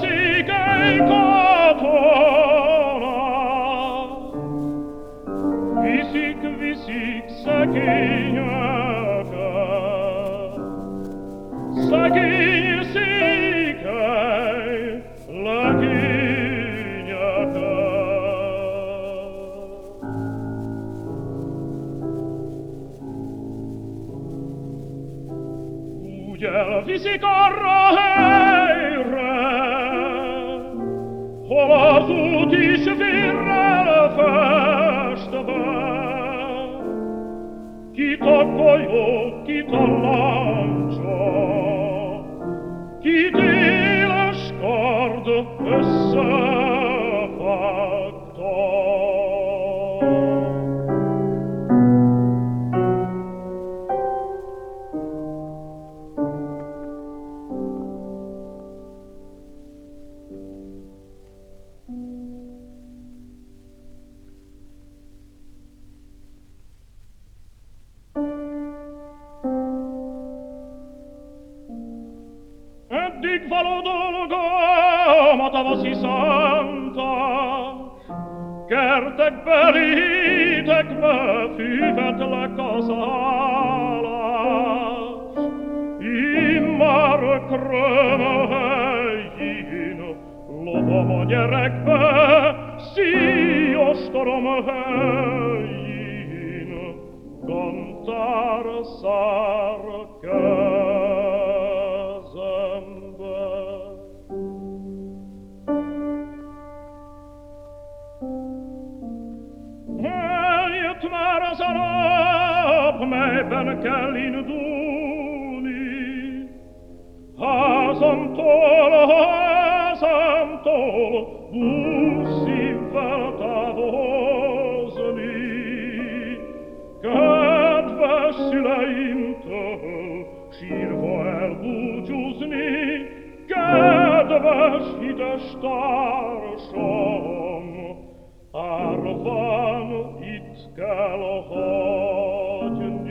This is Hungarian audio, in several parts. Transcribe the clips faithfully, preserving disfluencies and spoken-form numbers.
székely katona. Viszik, viszik szegényeket, szegény székely legényeket. Úgy elviszik arra helyre, hol az út is vérrel festve, kit a golyó, kit a láncsa, kit éles kard összefogta. Eddig való dolgom a tavaszi szántás, kertekbeli hídekbe fűvetlek az állás. Immár Kröme helyén lobom a gyerekbe, szíjostorom helyén gantár szár kezembe. Eljött már az a nap, melyben kell indulni, házamtól, házamtól buszívvel távozni. Kedves szüleimtől sírva elbúcsúzni, kedves hides társam, árván itt kell hagyni.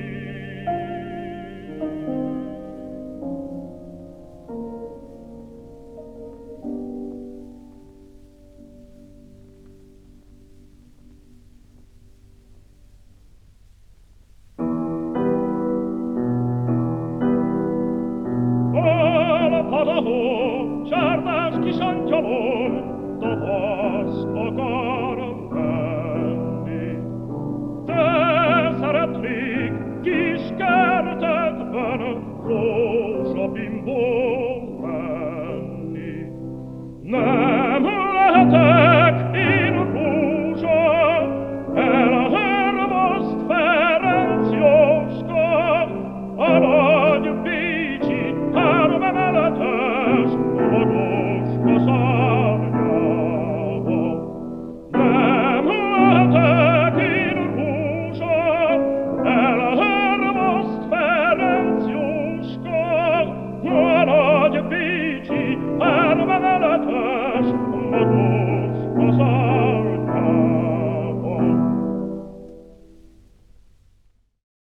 Alapadaho, csárdás kis angyalom, tavasz akar menni. Te szeretnék kis kertekben rózsabimbó lenni. Ne